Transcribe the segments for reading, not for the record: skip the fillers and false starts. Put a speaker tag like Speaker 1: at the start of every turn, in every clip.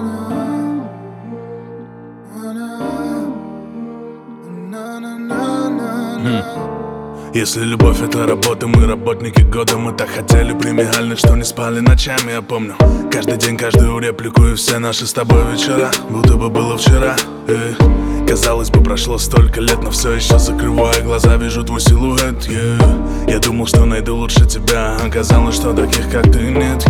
Speaker 1: Если любовь это работа, мы работники года. Мы так хотели премиальных, что не спали ночами. Я помню каждый день, каждую реплику и все наши с тобой вечера, будто бы было вчера. Казалось бы, прошло столько лет, но все еще закрывая глаза, вижу твой силуэт. Я думал, что найду лучше тебя, оказалось, что таких, как ты, нет.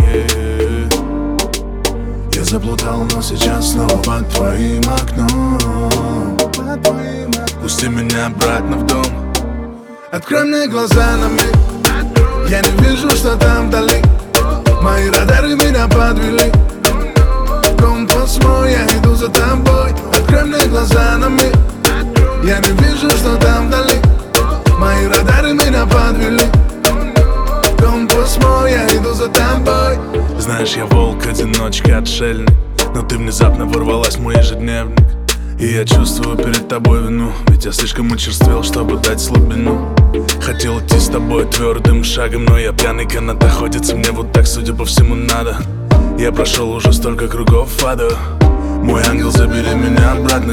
Speaker 1: Я заплутал, но сейчас снова под твоим окном. Пусти меня обратно в дом. Открой мне глаза на миг. Я не вижу, что там вдали. Мои радары меня подвели. Компас мой, я иду за тобой. Открой мне глаза на миг. Я не вижу, что там вдали. Мои радары меня подвели. Компас мой, я иду за тобой. Знаешь, я волк, одиночка, отшельник, но ты внезапно ворвалась в мой ежедневник. И я чувствую перед тобой вину, ведь я слишком очерствел, чтобы дать слабину. Хотел идти с тобой твердым шагом, но я пьяный, канатоходец, мне вот так, судя по всему, надо. Я прошел уже столько кругов ада. Мой ангел, забери меня обратно.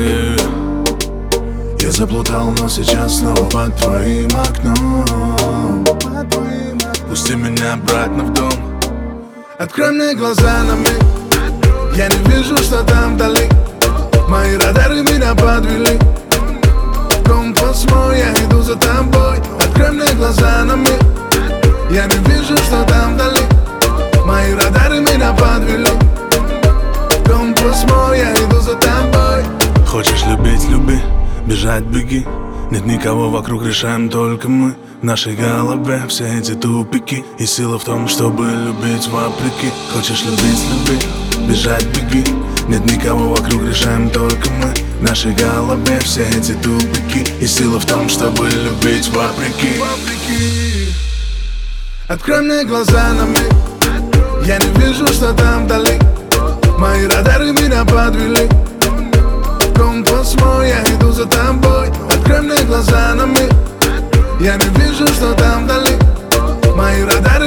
Speaker 1: Я заплутал, но сейчас снова под твоим окном. Пусти меня обратно в дом. Открой мне глаза на миг. Я не вижу, что там вдали. Мои радары меня подвели. Компас мой, я иду за тобой. Открой мне глаза на миг. Я не вижу, что там вдали. Мои радары меня подвели. Компас мой, я иду за тобой. Хочешь любить, люби, бежать, беги. Нет никого вокруг, решаем только мы. В нашей голове все эти тупики. И сила в том, чтобы любить вопреки. Хочешь любить, люби, бежать, беги. Нет никого вокруг, решаем только мы. В нашей голове все эти тупики. И сила в том, чтобы любить вопреки. Открой мне глаза на миг. Я не вижу, что там вдали. Мои радары меня подвели. Компас мой, я иду за тобой. Открой мне глаза на миг. Я не вижу, что там вдали. Мои радары